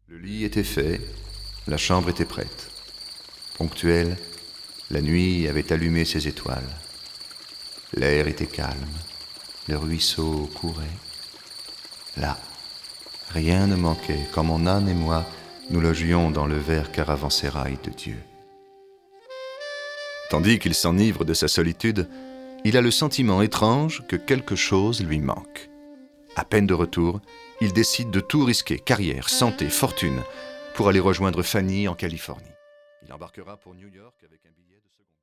Le lit était fait, la chambre était prête. Ponctuelle, la nuit avait allumé ses étoiles. L'air était calme, le ruisseau courait. Là, rien ne manquait quand mon âne et moi nous logions dans le vert caravansérail de Dieu. Tandis qu'il s'enivre de sa solitude, il a le sentiment étrange que quelque chose lui manque. À peine de retour, il décide de tout risquer, carrière, santé, fortune, pour aller rejoindre Fanny en Californie. Il embarquera pour New York avec un billet de seconde.